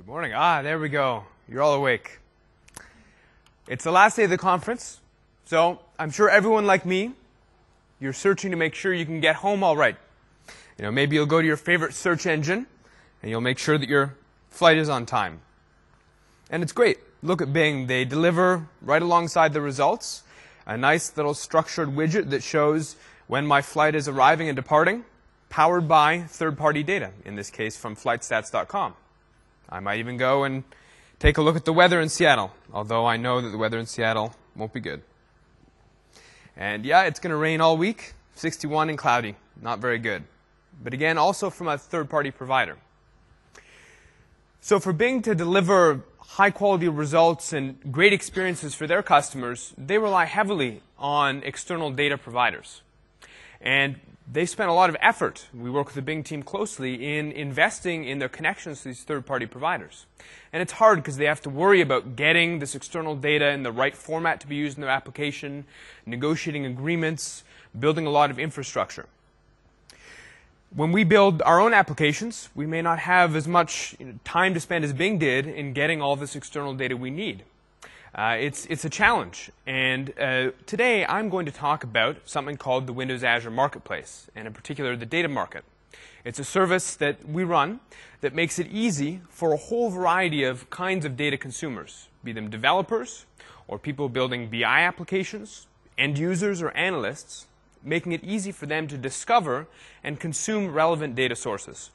Morning. There we go. You're all awake. It's the last day of the conference, so I'm sure everyone like me, you're searching to make sure you can get home all right. Maybe you'll go to your favorite search engine, and you'll make sure that your flight is on time. And it's great. Look at Bing. They deliver right alongside the results a nice little structured widget that shows when my flight is arriving and departing, powered by third-party data, in this case from flightstats.com. I might even go and take a look at the weather in Seattle, although I know that the weather in Seattle won't be good. And yeah, it's going to rain all week, 61 and cloudy, not very good. But again, also from a third-party provider. So for Bing to deliver high-quality results and great experiences for their customers, they rely heavily on external data providers. And they spent a lot of effort, we work with the Bing team closely, in investing in their connections to these third-party providers. And it's hard because they have to worry about getting this external data in the right format to be used in their application, negotiating agreements, building a lot of infrastructure. When we build our own applications, we may not have as much time to spend as Bing did in getting all this external data we need. It's a challenge, and today I'm going to talk about something called the Windows Azure Marketplace, and in particular the Data Market. It's a service that we run that makes it easy for a whole variety of kinds of data consumers, be them developers or people building BI applications, end users or analysts, making it easy for them to discover and consume relevant data sources.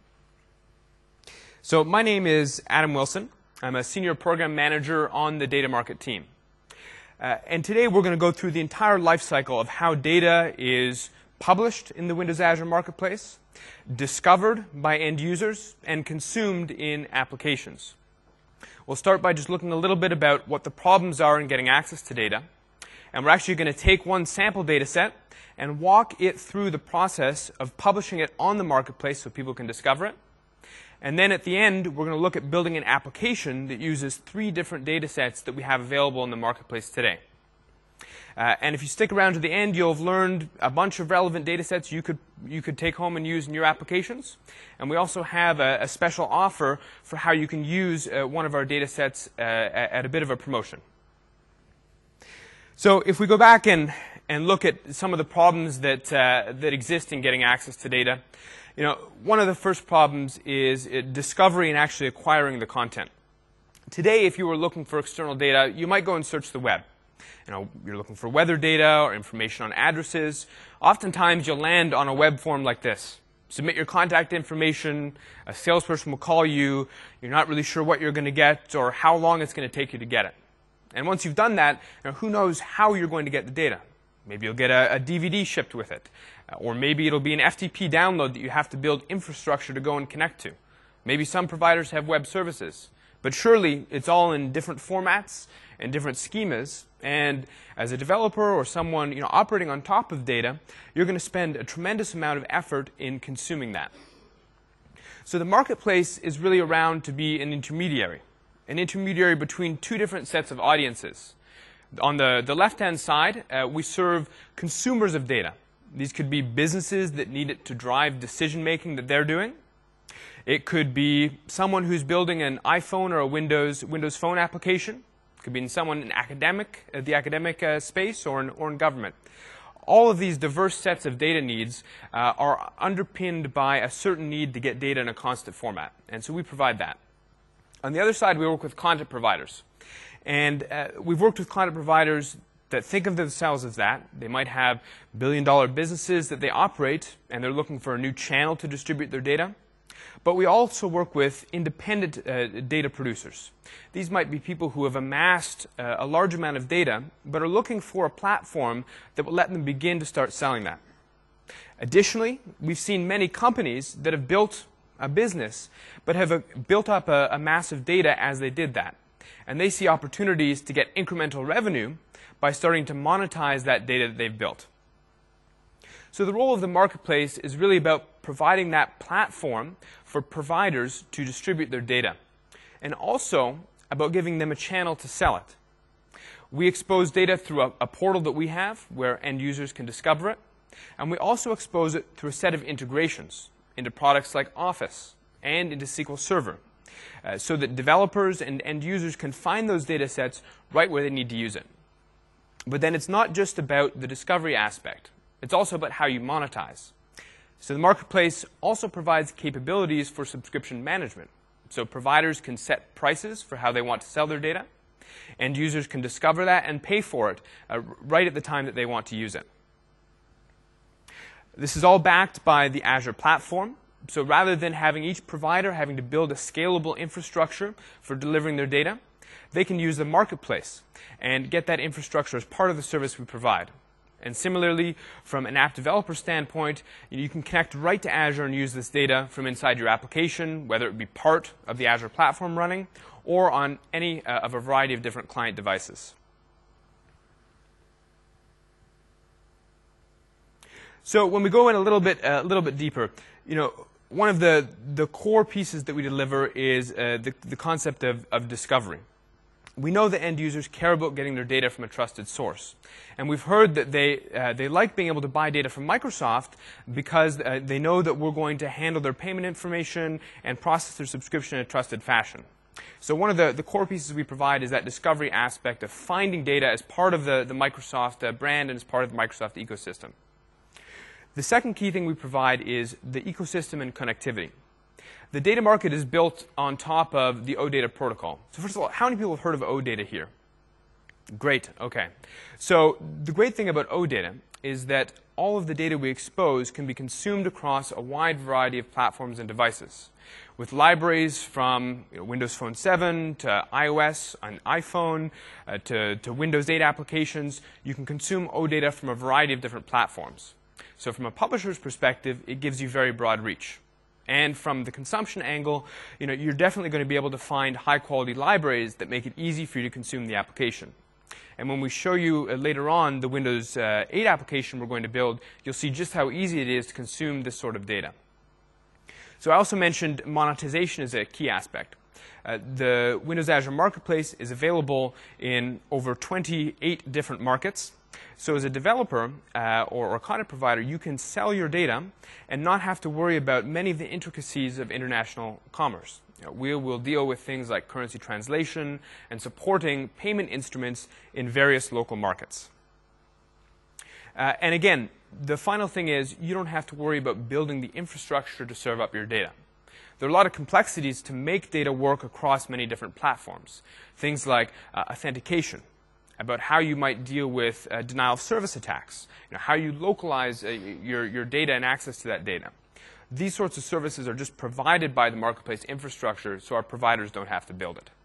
So my name is Adam Wilson. I'm a senior program manager on the Data Market team. And today we're going to go through the entire life cycle of how data is published in the Windows Azure Marketplace, discovered by end users, and consumed in applications. We'll start by just looking a little bit about what the problems are in getting access to data. And we're actually going to take one sample data set and walk it through the process of publishing it on the marketplace so people can discover it. And then at the end, we're going to look at building an application that uses 3 different data sets that we have available in the marketplace today. And if you stick around to the end, you'll have learned a bunch of relevant data sets you could take home and use in your applications. And we also have a special offer for how you can use one of our data sets at a bit of a promotion. So if we go back and look at some of the problems that exist in getting access to data, one of the first problems is discovery and actually acquiring the content. Today, if you were looking for external data, you might go and search the web. You're looking for weather data or information on addresses. Oftentimes, you'll land on a web form like this. Submit your contact information, a salesperson will call you, you're not really sure what you're going to get or how long it's going to take you to get it. And once you've done that, who knows how you're going to get the data. Maybe you'll get a DVD shipped with it. Or maybe it'll be an FTP download that you have to build infrastructure to go and connect to. Maybe some providers have web services. But surely it's all in different formats and different schemas. And as a developer or someone operating on top of data, you're going to spend a tremendous amount of effort in consuming that. So the marketplace is really around to be an intermediary between 2 different sets of audiences. On the left-hand side, we serve consumers of data. These could be businesses that need it to drive decision-making that they're doing. It could be someone who's building an iPhone or a Windows Phone application. It could be someone in the academic space or in government. All of these diverse sets of data needs are underpinned by a certain need to get data in a constant format. And so we provide that. On the other side, we work with content providers. And we've worked with content providers that think of themselves as that. They might have billion-dollar businesses that they operate, and they're looking for a new channel to distribute their data. But we also work with independent data producers. These might be people who have amassed a large amount of data, but are looking for a platform that will let them begin to start selling that. Additionally, we've seen many companies that have built a business, but have built up a mass of data as they did that. And they see opportunities to get incremental revenue by starting to monetize that data that they've built. So the role of the marketplace is really about providing that platform for providers to distribute their data, and also about giving them a channel to sell it. We expose data through a portal that we have where end users can discover it, and we also expose it through a set of integrations into products like Office and into SQL Server. so that developers and end users can find those data sets right where they need to use it. But then it's not just about the discovery aspect. It's also about how you monetize. So the marketplace also provides capabilities for subscription management. So providers can set prices for how they want to sell their data, and users can discover that and pay for it right at the time that they want to use it. This is all backed by the Azure platform. So rather than having each provider having to build a scalable infrastructure for delivering their data, they can use the marketplace and get that infrastructure as part of the service we provide. And similarly, from an app developer standpoint, you can connect right to Azure and use this data from inside your application, whether it be part of the Azure platform running or on any of a variety of different client devices. So when we go in a little bit deeper, one of the core pieces that we deliver is the concept of discovery. We know that end users care about getting their data from a trusted source. And we've heard that they like being able to buy data from Microsoft because they know that we're going to handle their payment information and process their subscription in a trusted fashion. So one of the core pieces we provide is that discovery aspect of finding data as part of the Microsoft brand and as part of the Microsoft ecosystem. The second key thing we provide is the ecosystem and connectivity. The data market is built on top of the OData protocol. So first of all, how many people have heard of OData here? Great, okay. So the great thing about OData is that all of the data we expose can be consumed across a wide variety of platforms and devices. With libraries from Windows Phone 7 to iOS on iPhone to Windows 8 applications, you can consume OData from a variety of different platforms. So from a publisher's perspective, it gives you very broad reach. And from the consumption angle, you're definitely going to be able to find high-quality libraries that make it easy for you to consume the application. And when we show you later on the Windows 8 application we're going to build, you'll see just how easy it is to consume this sort of data. So I also mentioned monetization as a key aspect. The Windows Azure Marketplace is available in over 28 different markets. So as a developer or a content provider, you can sell your data and not have to worry about many of the intricacies of international commerce. We will deal with things like currency translation and supporting payment instruments in various local markets. And again, the final thing is you don't have to worry about building the infrastructure to serve up your data. There are a lot of complexities to make data work across many different platforms. Things like authentication, about how you might deal with denial of service attacks, how you localize your data and access to that data. These sorts of services are just provided by the marketplace infrastructure, so our providers don't have to build it.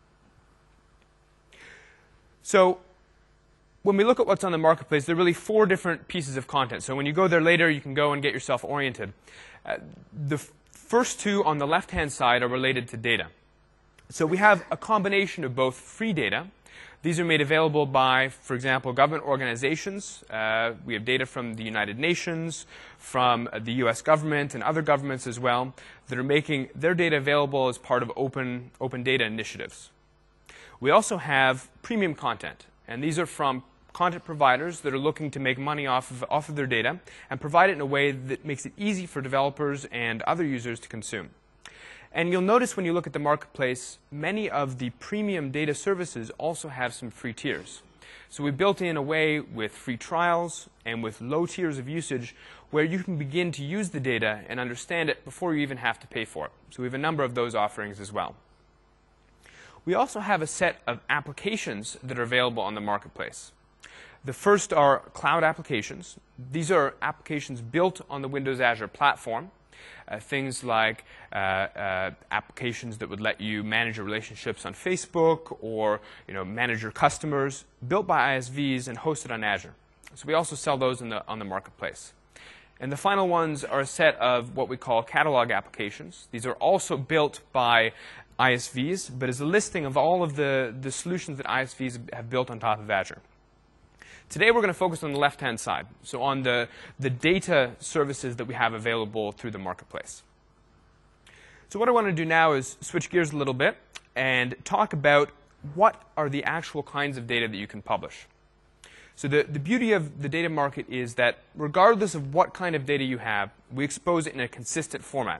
So when we look at what's on the marketplace, there are really 4 different pieces of content. So when you go there later, you can go and get yourself oriented. The first 2 on the left-hand side are related to data. So we have a combination of both free data. These are made available by, for example, government organizations. We have data from the United Nations, from the US government and other governments as well, that are making their data available as part of open data initiatives. We also have premium content, and these are from content providers that are looking to make money off of their data and provide it in a way that makes it easy for developers and other users to consume. And you'll notice when you look at the marketplace, many of the premium data services also have some free tiers. So we built in a way with free trials and with low tiers of usage where you can begin to use the data and understand it before you even have to pay for it. So we have a number of those offerings as well. We also have a set of applications that are available on the marketplace. The first are cloud applications. These are applications built on the Windows Azure platform. Things like applications that would let you manage your relationships on Facebook or manage your customers, built by ISVs and hosted on Azure. So we also sell those on the marketplace. And the final ones are a set of what we call catalog applications. These are also built by ISVs, but as a listing of all of the solutions that ISVs have built on top of Azure. Today we're going to focus on the left-hand side, so on the data services that we have available through the marketplace. So what I want to do now is switch gears a little bit and talk about what are the actual kinds of data that you can publish. So the beauty of the data market is that regardless of what kind of data you have, we expose it in a consistent format.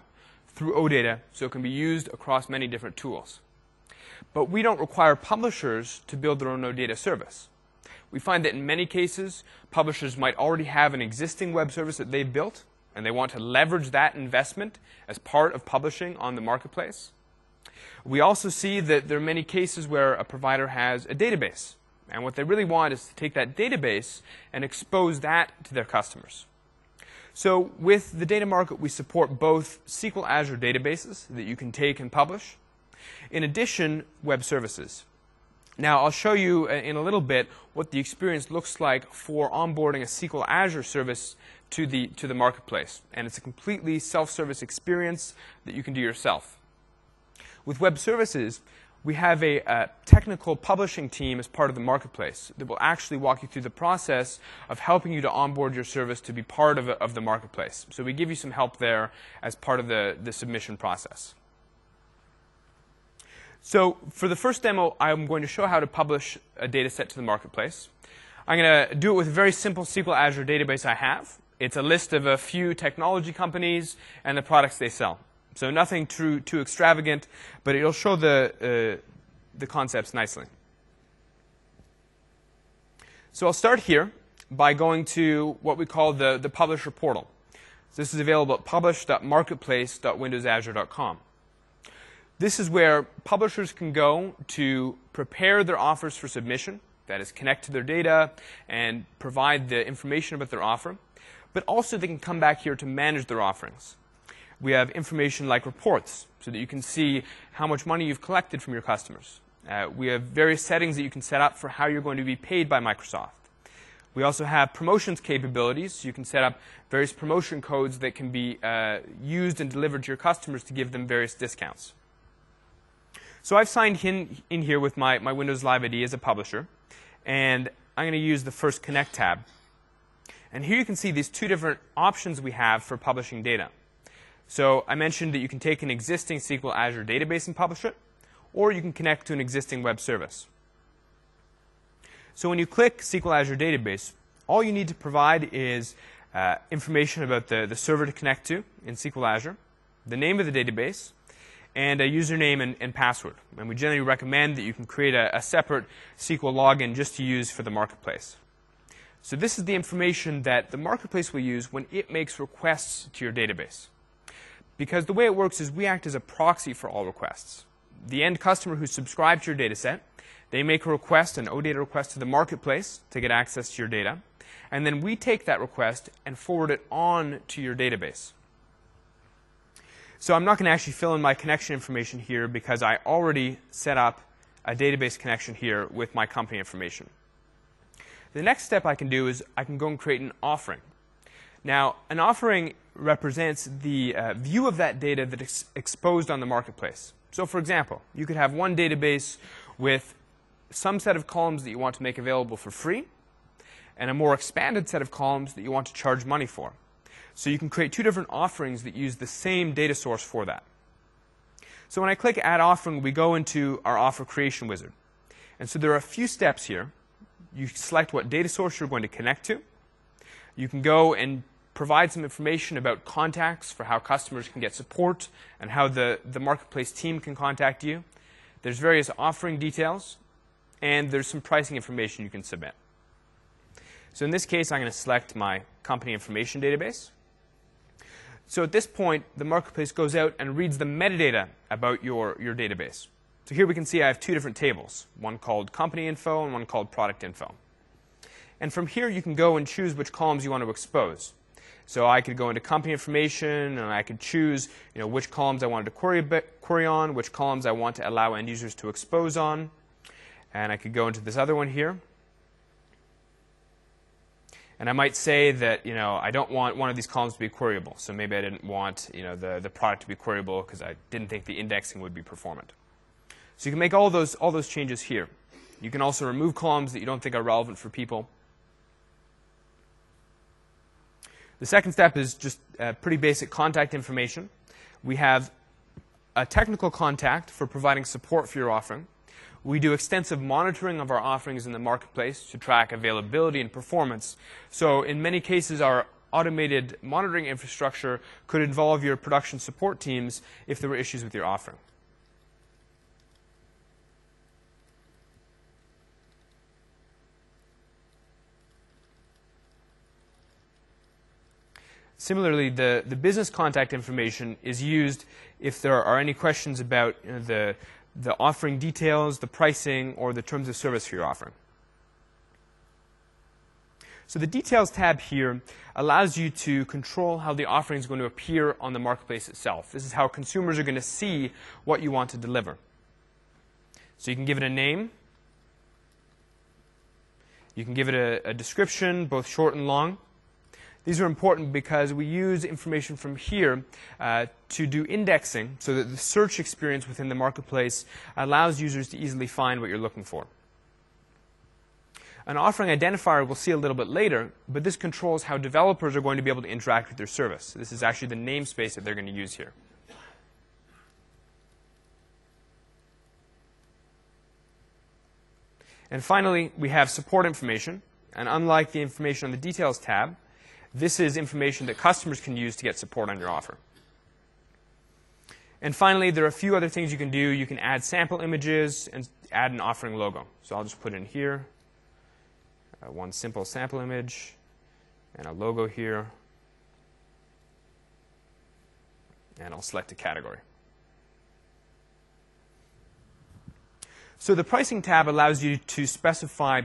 through OData, so it can be used across many different tools. But we don't require publishers to build their own OData service. We find that in many cases, publishers might already have an existing web service that they've built, and they want to leverage that investment as part of publishing on the marketplace. We also see that there are many cases where a provider has a database, and what they really want is to take that database and expose that to their customers. So with the data market, we support both SQL Azure databases that you can take and publish. In addition, web services. Now, I'll show you in a little bit what the experience looks like for onboarding a SQL Azure service to the marketplace. And it's a completely self-service experience that you can do yourself. With web services, we have a technical publishing team as part of the marketplace that will actually walk you through the process of helping you to onboard your service to be part of the marketplace. So we give you some help there as part of the submission process. So for the first demo, I'm going to show how to publish a data set to the marketplace. I'm going to do it with a very simple SQL Azure database I have. It's a list of a few technology companies and the products they sell. So nothing too extravagant, but it'll show the concepts nicely. So I'll start here by going to what we call the publisher portal. So this is available at publish.marketplace.windowsazure.com. This is where publishers can go to prepare their offers for submission, that is, connect to their data and provide the information about their offer. But also they can come back here to manage their offerings. We have information like reports, so that you can see how much money you've collected from your customers. We have various settings that you can set up for how you're going to be paid by Microsoft. We also have promotions capabilities, so you can set up various promotion codes that can be used and delivered to your customers to give them various discounts. So I've signed in here with my Windows Live ID as a publisher, and I'm going to use the first Connect tab. And here you can see these two different options we have for publishing data. So I mentioned that you can take an existing SQL Azure database and publish it, or you can connect to an existing web service. So when you click SQL Azure database, all you need to provide is information about the server to connect to in SQL Azure, the name of the database, and a username and password. And we generally recommend that you can create a separate SQL login just to use for the marketplace. So this is the information that the marketplace will use when it makes requests to your database. Because the way it works is we act as a proxy for all requests. The end customer who subscribed to your data set, they make a request, an OData request to the marketplace to get access to your data. And then we take that request and forward it on to your database. So I'm not going to actually fill in my connection information here because I already set up a database connection here with my company information. The next step I can do is I can go and create an offering. Now, an offering represents the view of that data that is exposed on the marketplace. So for example, you could have one database with some set of columns that you want to make available for free, and a more expanded set of columns that you want to charge money for. So you can create two different offerings that use the same data source for that. So when I click Add Offering, we go into our offer creation wizard. And so there are a few steps here. You select what data source you're going to connect to. You can go and provide some information about contacts for how customers can get support and how the marketplace team can contact you. There's various offering details, and there's some pricing information you can submit. So in this case, I'm going to select my company information database. So at this point, the marketplace goes out and reads the metadata about your database. So here we can see I have two different tables, one called company info and one called product info. And from here, you can go and choose which columns you want to expose. So I could go into company information, and I could choose which columns I wanted to query on, which columns I want to allow end users to expose on. And I could go into this other one here. And I might say that I don't want one of these columns to be queryable. So maybe I didn't want the product to be queryable because I didn't think the indexing would be performant. So you can make all those changes here. You can also remove columns that you don't think are relevant for people. The second step is just pretty basic contact information. We have a technical contact for providing support for your offering. We do extensive monitoring of our offerings in the marketplace to track availability and performance. So in many cases, our automated monitoring infrastructure could involve your production support teams if there were issues with your offering. Similarly, the business contact information is used if there are any questions about the offering details, the pricing, or the terms of service for your offering. So the Details tab here allows you to control how the offering is going to appear on the marketplace itself. This is how consumers are going to see what you want to deliver. So you can give it a name. You can give it a description, both short and long. These are important because we use information from here to do indexing so that the search experience within the marketplace allows users to easily find what you're looking for. An offering identifier we'll see a little bit later, but this controls how developers are going to be able to interact with their service. This is actually the namespace that they're going to use here. And finally, we have support information. And unlike the information on the Details tab, this is information that customers can use to get support on your offer. And finally, there are a few other things you can do. You can add sample images and add an offering logo. So I'll just put in here one simple sample image and a logo here. And I'll select a category. So the Pricing tab allows you to specify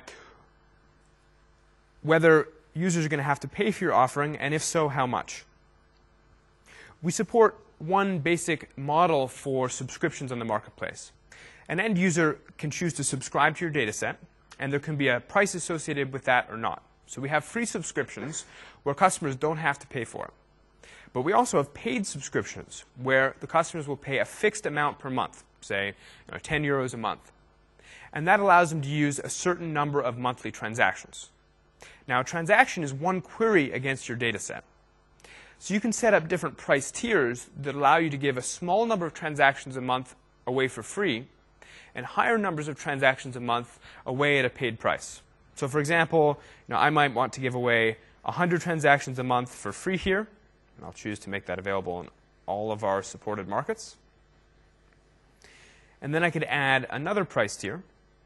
whether users are going to have to pay for your offering, and if so, how much. We support one basic model for subscriptions on the marketplace. An end user can choose to subscribe to your data set, and there can be a price associated with that or not. So we have free subscriptions where customers don't have to pay for it. But we also have paid subscriptions where the customers will pay a fixed amount per month, say 10 euros a month. And that allows them to use a certain number of monthly transactions. Now, a transaction is one query against your data set. So you can set up different price tiers that allow you to give a small number of transactions a month away for free and higher numbers of transactions a month away at a paid price. So for example, I might want to give away 100 transactions a month for free here. And I'll choose to make that available in all of our supported markets. And then I could add another price tier.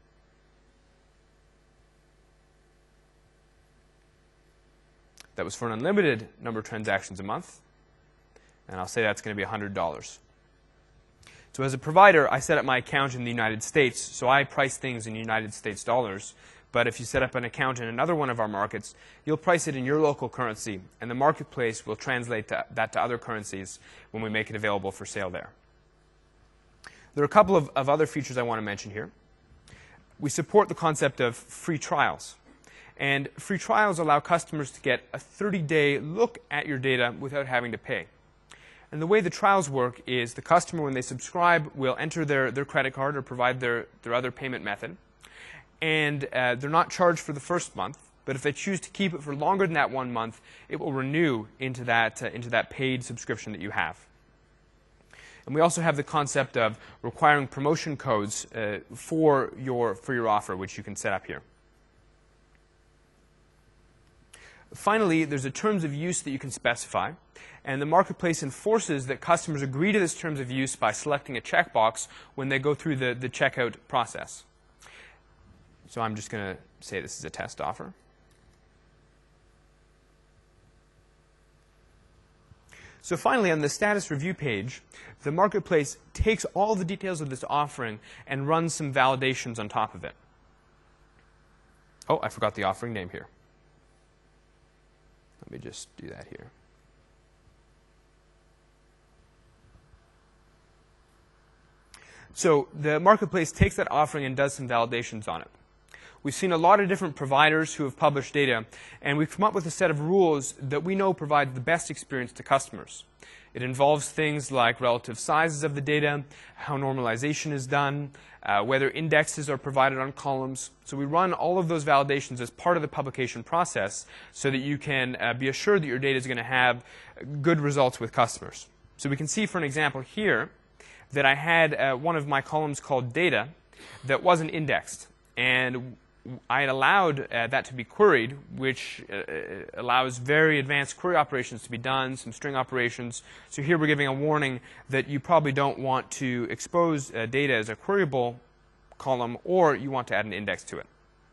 That was for an unlimited number of transactions a month. And I'll say that's going to be $100. So as a provider, I set up my account in the United States, so I price things in United States dollars. But if you set up an account in another one of our markets, you'll price it in your local currency, and the marketplace will translate that to other currencies when we make it available for sale there. There are a couple of other features I want to mention here. We support the concept of free trials. And free trials allow customers to get a 30-day look at your data without having to pay. And the way the trials work is the customer, when they subscribe, will enter their credit card or provide their other payment method. And they're not charged for the first month. But if they choose to keep it for longer than that 1 month, it will renew into that paid subscription that you have. And we also have the concept of requiring promotion codes for your offer, which you can set up here. Finally, there's a terms of use that you can specify. And the marketplace enforces that customers agree to this terms of use by selecting a checkbox when they go through the checkout process. So I'm just going to say this is a test offer. So finally, on the status review page, the marketplace takes all the details of this offering and runs some validations on top of it. Oh, I forgot the offering name here. Let me just do that here. So the marketplace takes that offering and does some validations on it. We've seen a lot of different providers who have published data, and we've come up with a set of rules that we know provide the best experience to customers. It involves things like relative sizes of the data, how normalization is done, whether indexes are provided on columns. So we run all of those validations as part of the publication process so that you can be assured that your data is going to have good results with customers. So we can see, for an example here, that I had one of my columns called data that wasn't indexed. And I had allowed that to be queried, which allows very advanced query operations to be done, some string operations. So here we're giving a warning that you probably don't want to expose data as a queryable column, or you want to add an index to it.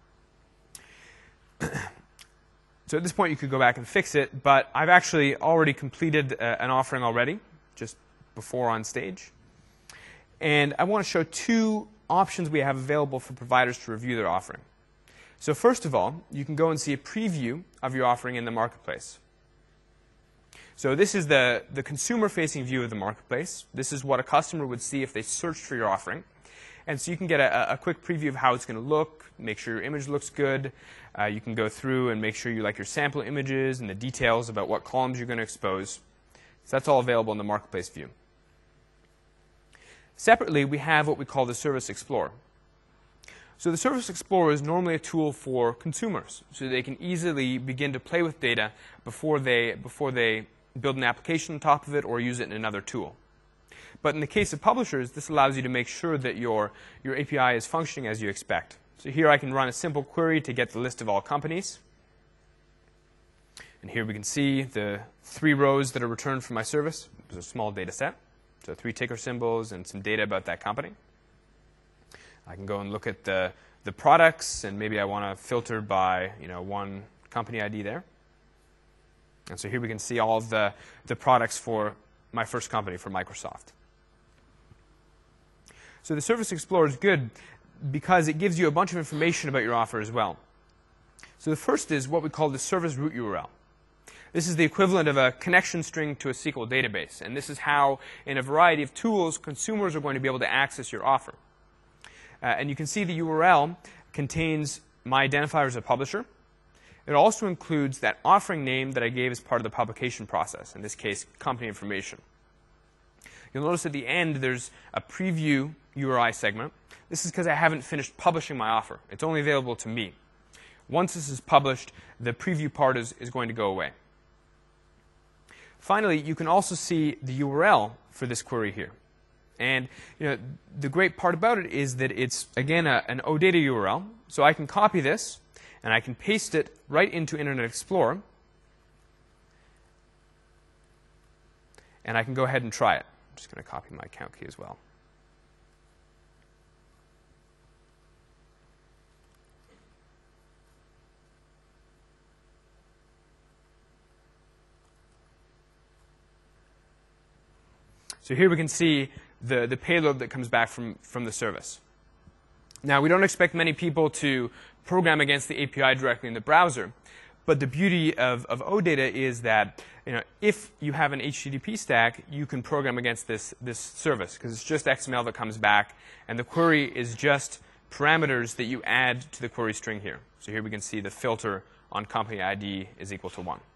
So at this point, you could go back and fix it, but I've actually already completed an offering already, just before on stage. And I want to show two options we have available for providers to review their offering. So first of all, you can go and see a preview of your offering in the marketplace. So this is the consumer-facing view of the marketplace. This is what a customer would see if they searched for your offering. And so you can get a quick preview of how it's going to look, make sure your image looks good. You can go through and make sure you like your sample images and the details about what columns you're going to expose. So that's all available in the marketplace view. Separately, we have what we call the Service Explorer. So the Service Explorer is normally a tool for consumers, so they can easily begin to play with data before they build an application on top of it or use it in another tool. But in the case of publishers, this allows you to make sure that your API is functioning as you expect. So here I can run a simple query to get the list of all companies. And here we can see the 3 rows that are returned from my service. It's a small data set. So 3 ticker symbols and some data about that company. I can go and look at the products, and maybe I want to filter by one company ID there. And so here we can see all of the products for my first company, for Microsoft. So the Service Explorer is good because it gives you a bunch of information about your offer as well. So the first is what we call the service root URL. This is the equivalent of a connection string to a SQL database. And this is how, in a variety of tools, consumers are going to be able to access your offer. And you can see the URL contains my identifier as a publisher. It also includes that offering name that I gave as part of the publication process, in this case, company information. You'll notice at the end there's a preview URI segment. This is because I haven't finished publishing my offer. It's only available to me. Once this is published, the preview part is going to go away. Finally, you can also see the URL for this query here. And the great part about it is that it's, again, an OData URL. So I can copy this, and I can paste it right into Internet Explorer. And I can go ahead and try it. I'm just going to copy my account key as well. So here we can see the payload that comes back from the service. Now, we don't expect many people to program against the API directly in the browser, but the beauty of OData is that if you have an HTTP stack, you can program against this service, because it's just XML that comes back, and the query is just parameters that you add to the query string here. So here we can see the filter on company ID is equal to 1.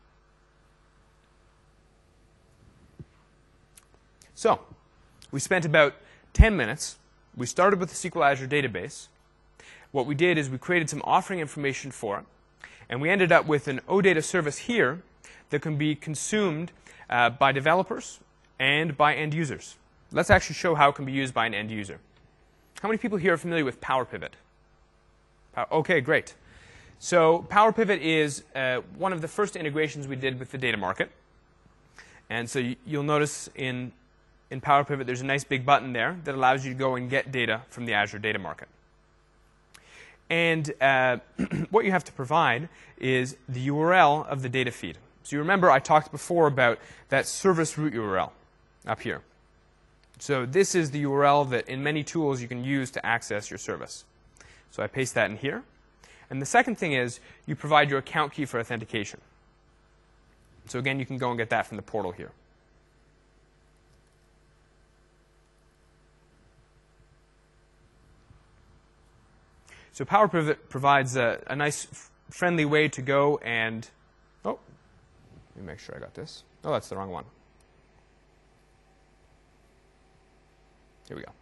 So we spent about 10 minutes. We started with the SQL Azure database. What we did is we created some offering information for it, and we ended up with an OData service here that can be consumed by developers and by end users. Let's actually show how it can be used by an end user. How many people here are familiar with PowerPivot? OK, great. So PowerPivot is one of the first integrations we did with the data market. And so you'll notice in PowerPivot, there's a nice big button there that allows you to go and get data from the Azure Data Market. And what you have to provide is the URL of the data feed. So you remember I talked before about that service root URL up here. So this is the URL that in many tools you can use to access your service. So I paste that in here. And the second thing is you provide your account key for authentication. So again, you can go and get that from the portal here. So PowerPivot provides a nice, friendly way to go and, oh, let me make sure I got this. Oh, that's the wrong one. Here we go.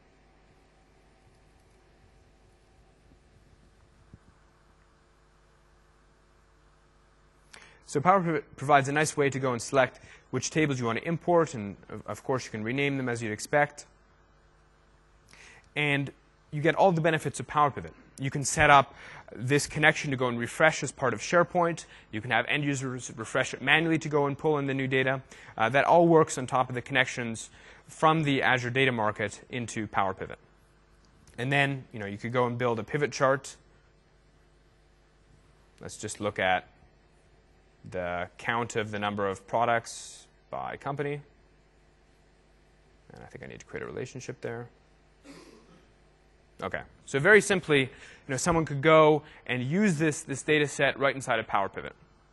So PowerPivot provides a nice way to go and select which tables you want to import, and of course you can rename them as you'd expect. And you get all the benefits of PowerPivot. You can set up this connection to go and refresh as part of SharePoint. You can have end users refresh it manually to go and pull in the new data. That all works on top of the connections from the Azure Data Market into PowerPivot. And then, you could go and build a pivot chart. Let's just look at the count of the number of products by company. And I think I need to create a relationship there. Okay, so very simply, someone could go and use this data set right inside of PowerPivot.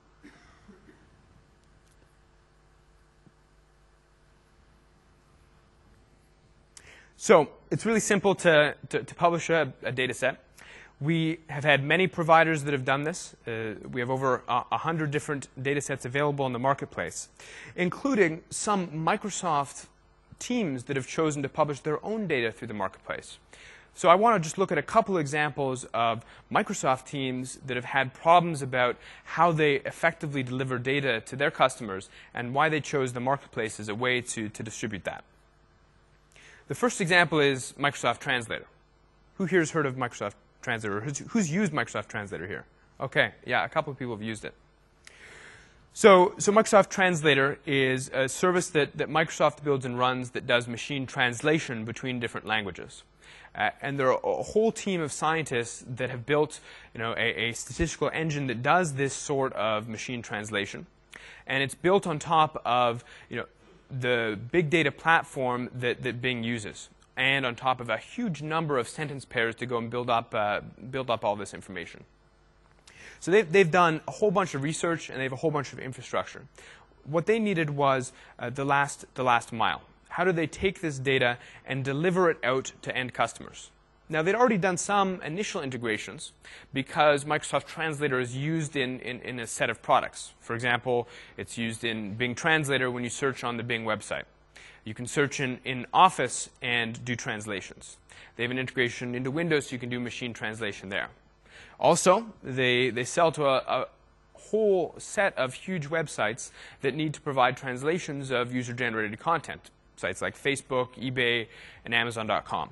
So it's really simple to publish a data set. We have had many providers that have done this. We have over 100 different data sets available in the marketplace, including some Microsoft teams that have chosen to publish their own data through the marketplace. So I want to just look at a couple examples of Microsoft teams that have had problems about how they effectively deliver data to their customers and why they chose the marketplace as a way to distribute that. The first example is Microsoft Translator. Who here has heard of Microsoft Translator? Who's used Microsoft Translator here? Okay, yeah, a couple of people have used it. So Microsoft Translator is a service that Microsoft builds and runs that does machine translation between different languages. And there are a whole team of scientists that have built a statistical engine that does this sort of machine translation. And it's built on top of the big data platform that Bing uses, and on top of a huge number of sentence pairs to go and build up all this information. So they've done a whole bunch of research, and they have a whole bunch of infrastructure. What they needed was the last mile. How do they take this data and deliver it out to end customers? Now, they'd already done some initial integrations because Microsoft Translator is used in a set of products. For example, it's used in Bing Translator when you search on the Bing website. You can search in Office and do translations. They have an integration into Windows, so you can do machine translation there. Also, they sell to a whole set of huge websites that need to provide translations of user-generated content, sites like Facebook, eBay, and Amazon.com.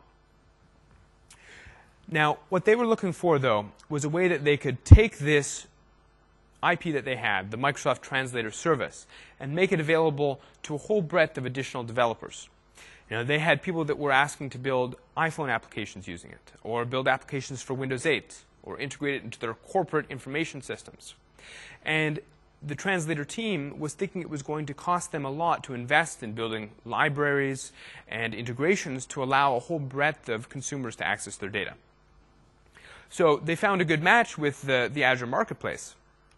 Now, what they were looking for, though, was a way that they could take this IP that they had, the Microsoft Translator service, and make it available to a whole breadth of additional developers. They had people that were asking to build iPhone applications using it, or build applications for Windows 8, or integrate it into their corporate information systems. And the Translator team was thinking it was going to cost them a lot to invest in building libraries and integrations to allow a whole breadth of consumers to access their data. So they found a good match with the Azure Marketplace.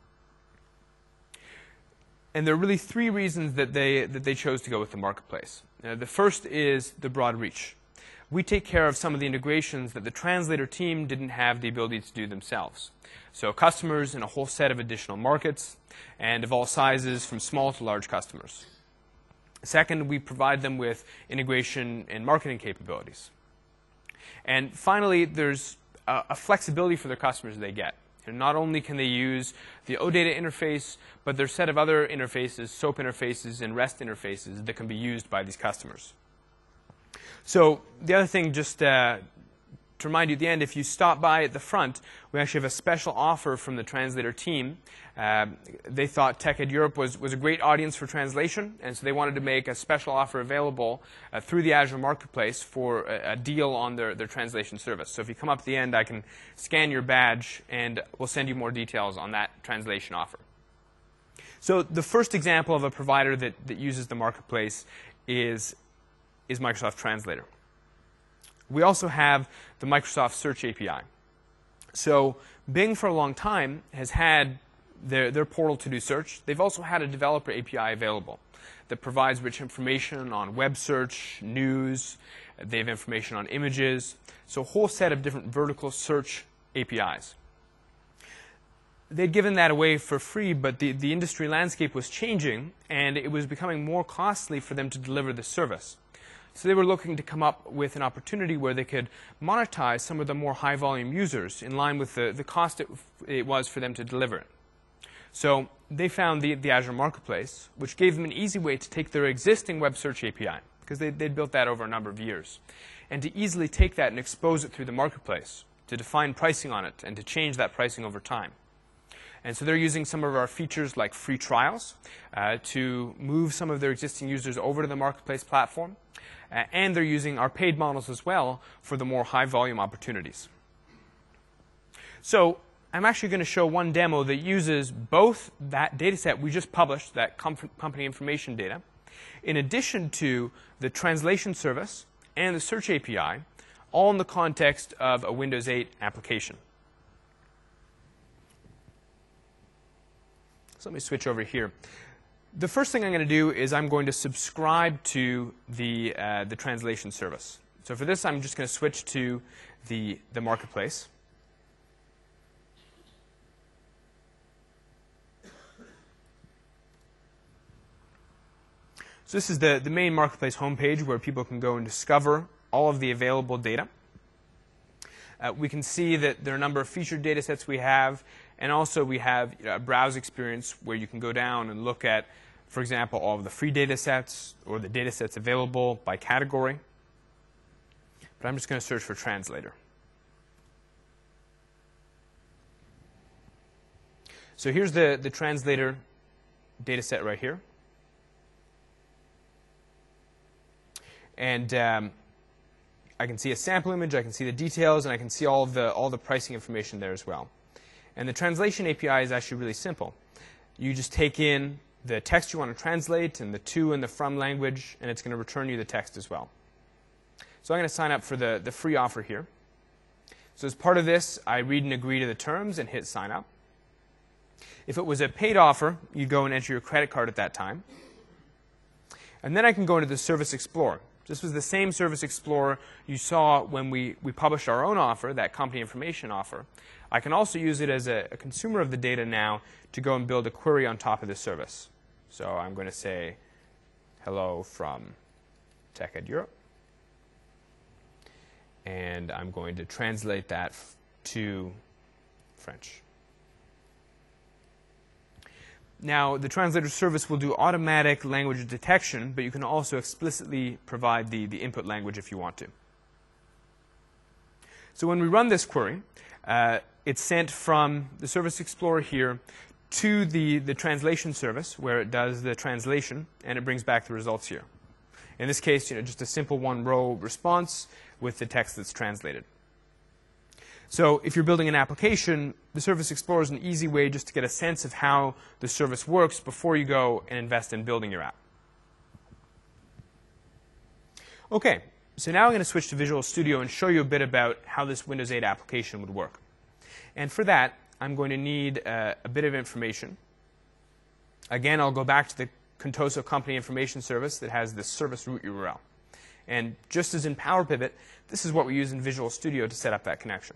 And there are really three reasons that they chose to go with the Marketplace. The first is the broad reach. We take care of some of the integrations that the Translator team didn't have the ability to do themselves. So customers in a whole set of additional markets, and of all sizes, from small to large customers. Second, we provide them with integration and marketing capabilities. And finally, there's a flexibility for their customers they get. And not only can they use the OData interface, but there's a set of other interfaces, SOAP interfaces, and REST interfaces that can be used by these customers. So the other thing, just to remind you at the end, if you stop by at the front, we actually have a special offer from the Translator team. They thought TechEd Europe was a great audience for translation, and so they wanted to make a special offer available through the Azure Marketplace for a deal on their translation service. So if you come up at the end, I can scan your badge, and we'll send you more details on that translation offer. So the first example of a provider that uses the Marketplace is Microsoft Translator. We also have the Microsoft Search API. So Bing, for a long time, has had their portal to do search. They've also had a developer API available that provides rich information on web search, news. They have information on images. So a whole set of different vertical search APIs. They'd given that away for free, but the industry landscape was changing, and it was becoming more costly for them to deliver the service. So they were looking to come up with an opportunity where they could monetize some of the more high-volume users in line with the cost it was for them to deliver it. So they found the Azure Marketplace, which gave them an easy way to take their existing web search API, because they'd built that over a number of years, and to easily take that and expose it through the marketplace, to define pricing on it, and to change that pricing over time. And so they're using some of our features like free trials to move some of their existing users over to the marketplace platform. And they're using our paid models as well for the more high-volume opportunities. So I'm actually going to show one demo that uses both that data set we just published, that company information data, in addition to the translation service and the search API, all in the context of a Windows 8 application. So let me switch over here. The first thing I'm going to do is I'm going to subscribe to the translation service. So for this, I'm just going to switch to the marketplace. So this is the main marketplace homepage where people can go and discover all of the available data. We can see that there are a number of featured data sets we have, and also we have a browse experience where you can go down and look at, for example, all of the free data sets or the data sets available by category. But I'm just going to search for translator. So here's the translator data set right here. And I can see a sample image, I can see the details, and I can see all the pricing information there as well. And the translation API is actually really simple. You just take in the text you want to translate and the to and the from language, and it's going to return you the text as well. So I'm going to sign up for the free offer here. So as part of this, I read and agree to the terms and hit sign up. If it was a paid offer, you go and enter your credit card at that time. And then I can go into the Service Explorer. This was the same Service Explorer you saw when we published our own offer, that company information offer. I can also use it as a consumer of the data now to go and build a query on top of this service. So I'm going to say, hello from TechEd Europe. And I'm going to translate that to French. Now, the translator service will do automatic language detection, but you can also explicitly provide the input language if you want to. So when we run this query, it's sent from the Service Explorer here to the translation service, where it does the translation, and it brings back the results here. In this case, just a simple one-row response with the text that's translated. So if you're building an application, the Service Explorer is an easy way just to get a sense of how the service works before you go and invest in building your app. OK, so now I'm going to switch to Visual Studio and show you a bit about how this Windows 8 application would work. And for that, I'm going to need a bit of information. Again, I'll go back to the Contoso Company Information Service that has this service root URL. And just as in PowerPivot, this is what we use in Visual Studio to set up that connection.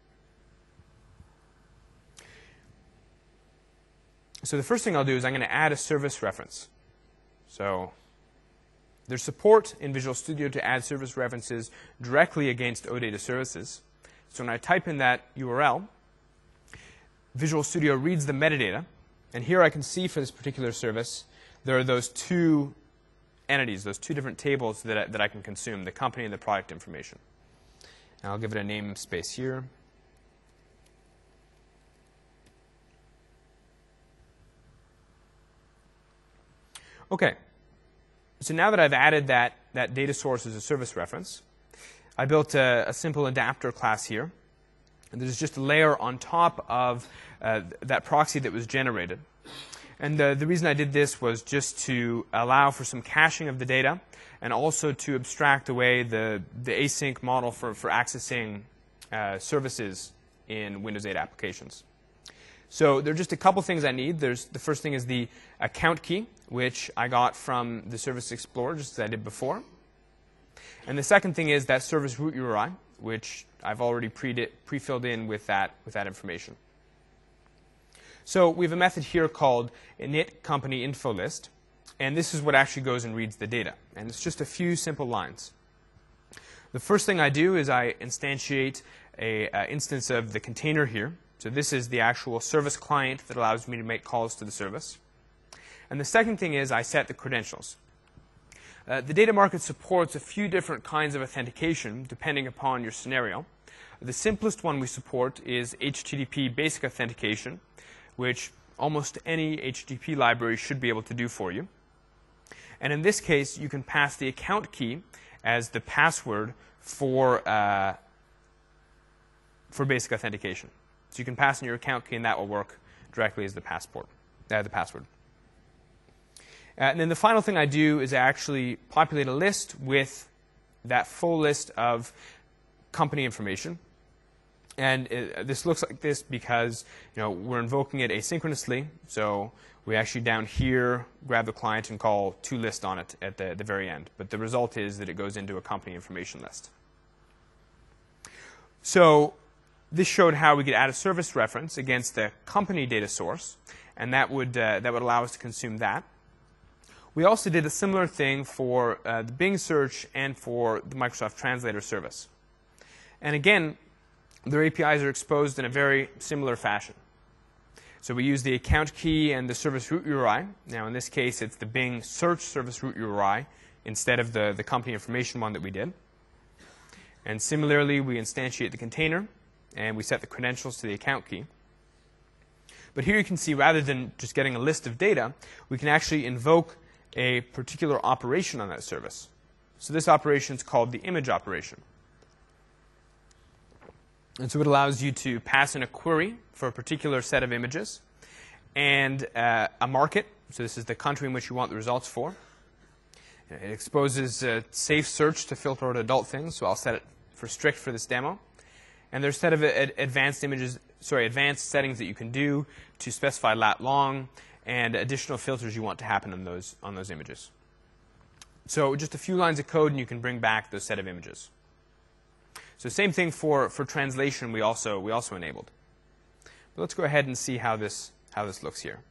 So the first thing I'll do is I'm going to add a service reference. So there's support in Visual Studio to add service references directly against OData services. So when I type in that URL, Visual Studio reads the metadata. And here I can see for this particular service, there are those two entities, those two different tables that I can consume, the company and the product information. And I'll give it a namespace here. OK, so now that I've added that data source as a service reference, I built a simple adapter class here. And there's just a layer on top of that proxy that was generated. And the reason I did this was just to allow for some caching of the data and also to abstract away the async model for accessing services in Windows 8 applications. So there are just a couple things I need. The first thing is the account key, which I got from the Service Explorer, just as I did before. And the second thing is that service root URI, which I've already pre-filled in with that information. So we have a method here called init company info list, and this is what actually goes and reads the data. And it's just a few simple lines. The first thing I do is I instantiate an instance of the container here. So this is the actual service client that allows me to make calls to the service. And the second thing is I set the credentials. The data market supports a few different kinds of authentication depending upon your scenario. The simplest one we support is HTTP basic authentication, which almost any HTTP library should be able to do for you. And in this case, you can pass the account key as the password for basic authentication. So you can pass in your account key, and that will work directly as the password. And then the final thing I do is I actually populate a list with that full list of company information. And this looks like this because we're invoking it asynchronously. So we actually down here grab the client and call toList on it at the very end. But the result is that it goes into a company information list. So this showed how we could add a service reference against the company data source, and that would allow us to consume that. We also did a similar thing for the Bing search and for the Microsoft Translator service. And again, their APIs are exposed in a very similar fashion. So we use the account key and the service root URI. Now in this case, it's the Bing search service root URI instead of the company information one that we did. And similarly, we instantiate the container, and we set the credentials to the account key. But here you can see, rather than just getting a list of data, we can actually invoke a particular operation on that service. So this operation is called the image operation. And so it allows you to pass in a query for a particular set of images and a market. So this is the country in which you want the results for. It exposes safe search to filter out adult things, so I'll set it for strict for this demo. And there's a set of advanced settings that you can do to specify lat long and additional filters you want to happen on those images. So just a few lines of code, and you can bring back those set of images. So same thing for translation we also enabled. But let's go ahead and see how this looks here.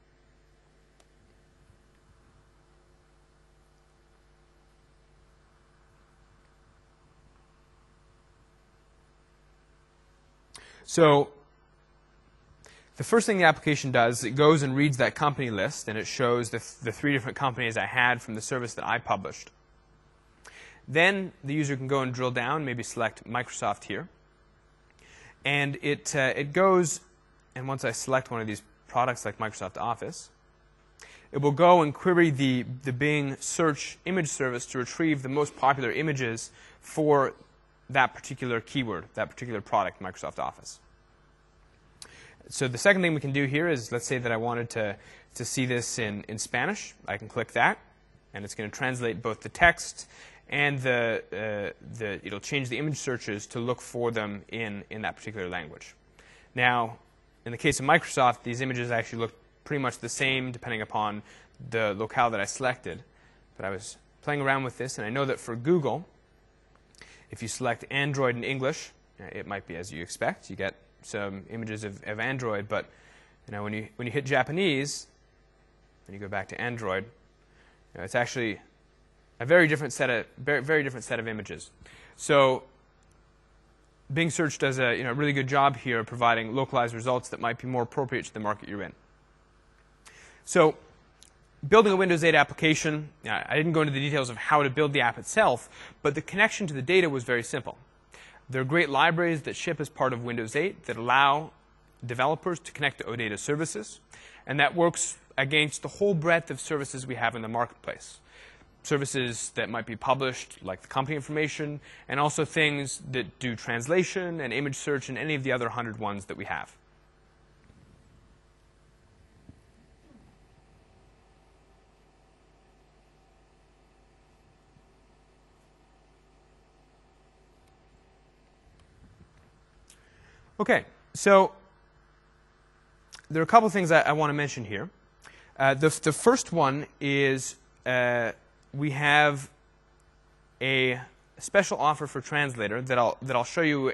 So the first thing the application does, it goes and reads that company list, and it shows the 3 different companies I had from the service that I published. Then the user can go and drill down, maybe select Microsoft here. And it goes, and once I select one of these products like Microsoft Office, it will go and query the Bing search image service to retrieve the most popular images for that particular keyword, that particular product, Microsoft Office. So the second thing we can do here is, let's say that I wanted to see this in Spanish. I can click that, and it's going to translate both the text and it'll change the image searches to look for them in that particular language. Now, in the case of Microsoft, these images actually look pretty much the same depending upon the locale that I selected. But I was playing around with this, and I know that for Google, if you select Android in English, it might be as you expect. You get some images of Android, but when you hit Japanese, and you go back to Android, it's actually a very different set of images. So Bing Search does a really good job here of providing localized results that might be more appropriate to the market you're in. So building a Windows 8 application, I didn't go into the details of how to build the app itself, but the connection to the data was very simple. There are great libraries that ship as part of Windows 8 that allow developers to connect to OData services, and that works against the whole breadth of services we have in the marketplace. Services that might be published, like the company information, and also things that do translation and image search and any of the other 100 ones that we have. Okay, so there are a couple things I want to mention here. The first one is we have a special offer for Translator that I'll show you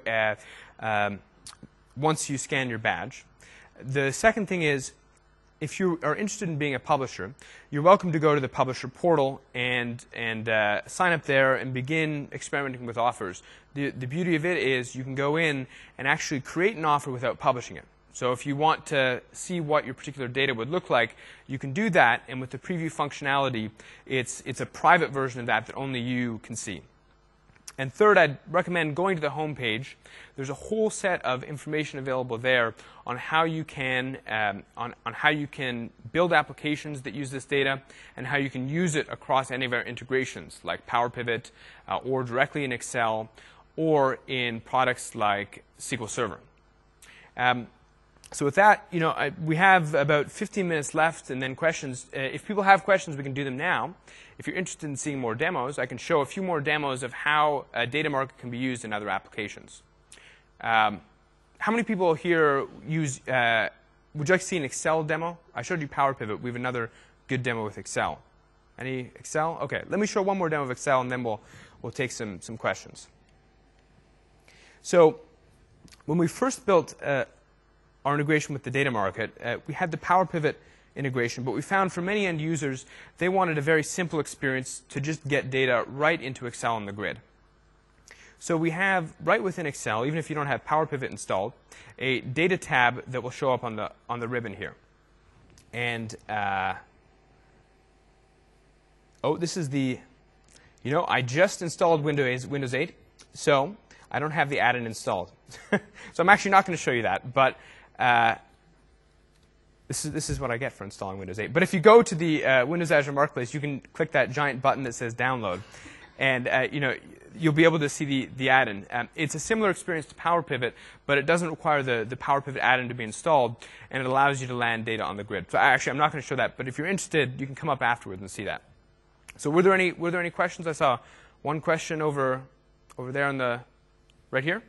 once you scan your badge. The second thing is, if you are interested in being a publisher, you're welcome to go to the publisher portal and sign up there and begin experimenting with offers. The beauty of it is you can go in and actually create an offer without publishing it. So if you want to see what your particular data would look like, you can do that. And with the preview functionality, it's a private version of that only you can see. And third, I'd recommend going to the home page. There's a whole set of information available there on how you can on how you can build applications that use this data and how you can use it across any of our integrations, like Power Pivot, or directly in Excel, or in products like SQL Server. So with that, we have about 15 minutes left, and then questions. If people have questions, we can do them now. If you're interested in seeing more demos, I can show a few more demos of how a data market can be used in other applications. How many people here use, would you like to see an Excel demo? I showed you Power Pivot. We have another good demo with Excel. Any Excel? OK, let me show one more demo of Excel, and then we'll take some questions. So when we first built our integration with the data market, we had the Power Pivot integration, but we found for many end users, they wanted a very simple experience to just get data right into Excel on the grid. So we have, right within Excel, even if you don't have Power Pivot installed, a data tab that will show up on the ribbon here. And, this is the, I just installed Windows 8, so I don't have the add-in installed. So I'm actually not going to show you that, but this is what I get for installing Windows 8. But if you go to the Windows Azure Marketplace, you can click that giant button that says download, and you'll be able to see the add-in. It's a similar experience to Power Pivot, but it doesn't require the Power Pivot add-in to be installed, and it allows you to land data on the grid. So actually, I'm not going to show that, but if you're interested, you can come up afterwards and see that. So were there any questions? I saw one question over there on the right here.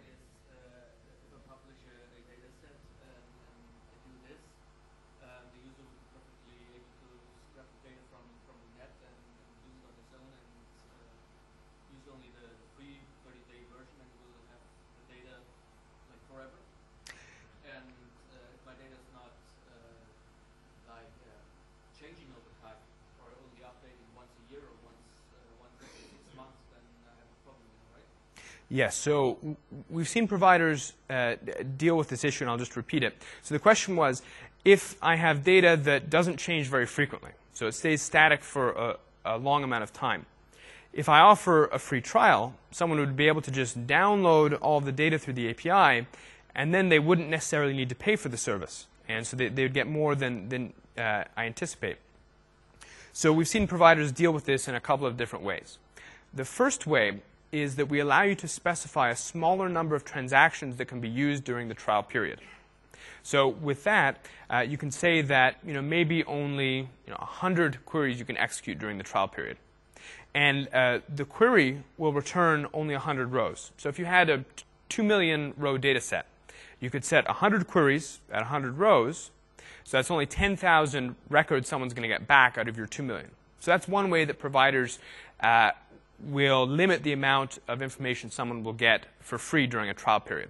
Yes, so we've seen providers deal with this issue, and I'll just repeat it. So the question was, if I have data that doesn't change very frequently, so it stays static for a long amount of time, if I offer a free trial, someone would be able to just download all of the data through the API, and then they wouldn't necessarily need to pay for the service. And so they would get more than I anticipate. So we've seen providers deal with this in a couple of different ways. The first way is that we allow you to specify a smaller number of transactions that can be used during the trial period. So with that, you can say that maybe only 100 queries you can execute during the trial period. And the query will return only 100 rows. So if you had a 2 million row data set, you could set 100 queries at 100 rows. So that's only 10,000 records someone's going to get back out of your 2 million. So that's one way that providers will limit the amount of information someone will get for free during a trial period.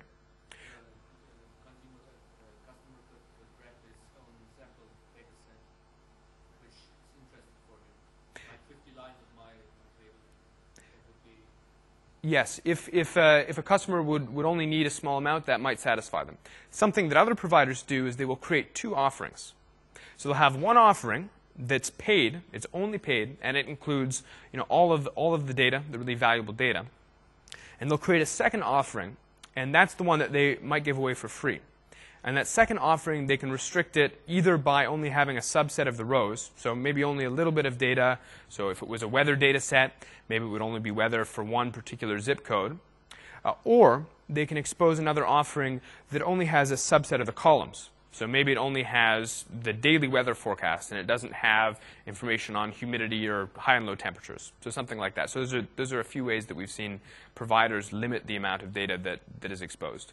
Yes, if a customer would only need a small amount, that might satisfy them. Something that other providers do is they will create two offerings. So they'll have one offering that's paid, it's only paid, and it includes all of the data, the really valuable data. And they'll create a second offering, and that's the one that they might give away for free. And that second offering, they can restrict it either by only having a subset of the rows, so maybe only a little bit of data. So if it was a weather data set, maybe it would only be weather for one particular zip code. Or they can expose another offering that only has a subset of the columns. So maybe it only has the daily weather forecast, and it doesn't have information on humidity or high and low temperatures. So something like that. So those are a few ways that we've seen providers limit the amount of data that is exposed.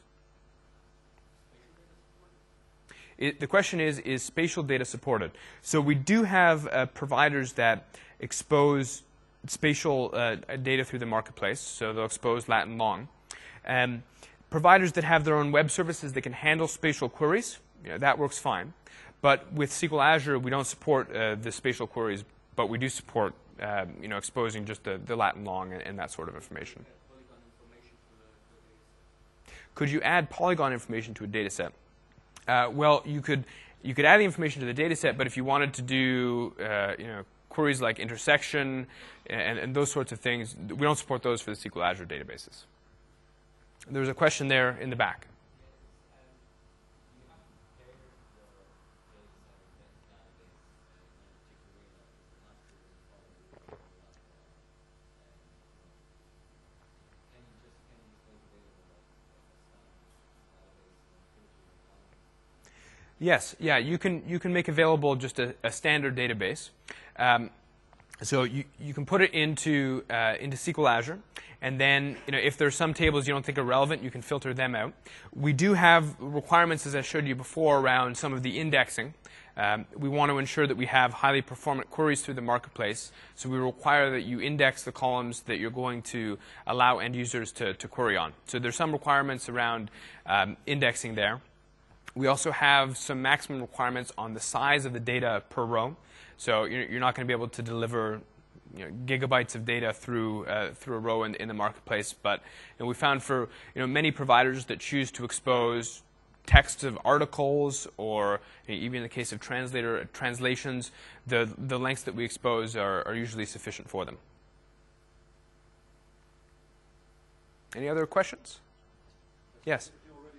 The question is spatial data supported? So we do have providers that expose spatial data through the marketplace. So they'll expose lat and long. Providers that have their own web services that can handle spatial queries, that works fine. But with SQL Azure, we don't support the spatial queries, but we do support exposing just the lat and long and that sort of information. Could you add polygon information to a data set? Well, you could add the information to the data set, but if you wanted to do queries like intersection and those sorts of things, we don't support those for the SQL Azure databases. There was a question there in the back. Yes, yeah, you can make available just a standard database. So you can put it into SQL Azure, and then if there's some tables you don't think are relevant, you can filter them out. We do have requirements, as I showed you before, around some of the indexing. We want to ensure that we have highly performant queries through the marketplace, so we require that you index the columns that you're going to allow end users to query on. So there's some requirements around indexing there. We also have some maximum requirements on the size of the data per row. So you're not going to be able to deliver gigabytes of data through a row in the marketplace. But we found for many providers that choose to expose text of articles, or even in the case of translations, the lengths that we expose are usually sufficient for them. Any other questions? Yes.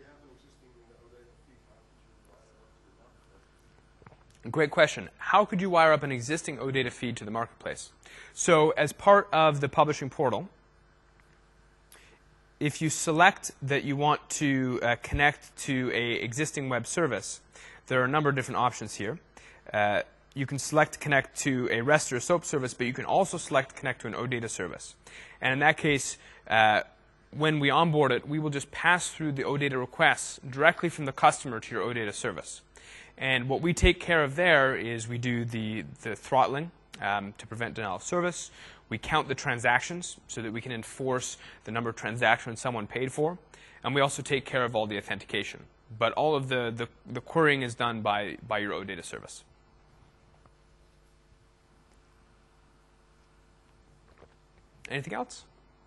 Great question. How could you wire up an existing OData feed to the marketplace? So as part of the publishing portal, if you select that you want to connect to an existing web service, there are a number of different options here. You can select connect to a REST or a SOAP service, but you can also select connect to an OData service. And in that case, when we onboard it, we will just pass through the OData requests directly from the customer to your OData service. And what we take care of there is we do the throttling to prevent denial of service. We count the transactions so that we can enforce the number of transactions someone paid for. And we also take care of all the authentication. But all of the querying is done by your OData service. Anything else?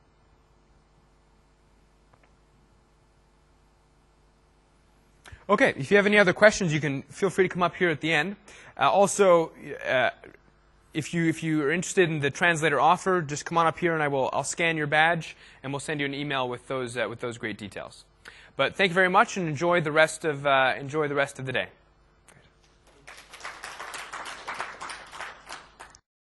Okay, if you have any other questions, you can feel free to come up here at the end. Also, if you are interested in the translator offer, just come on up here and I'll scan your badge and we'll send you an email with those great details. But thank you very much and enjoy the rest of the day.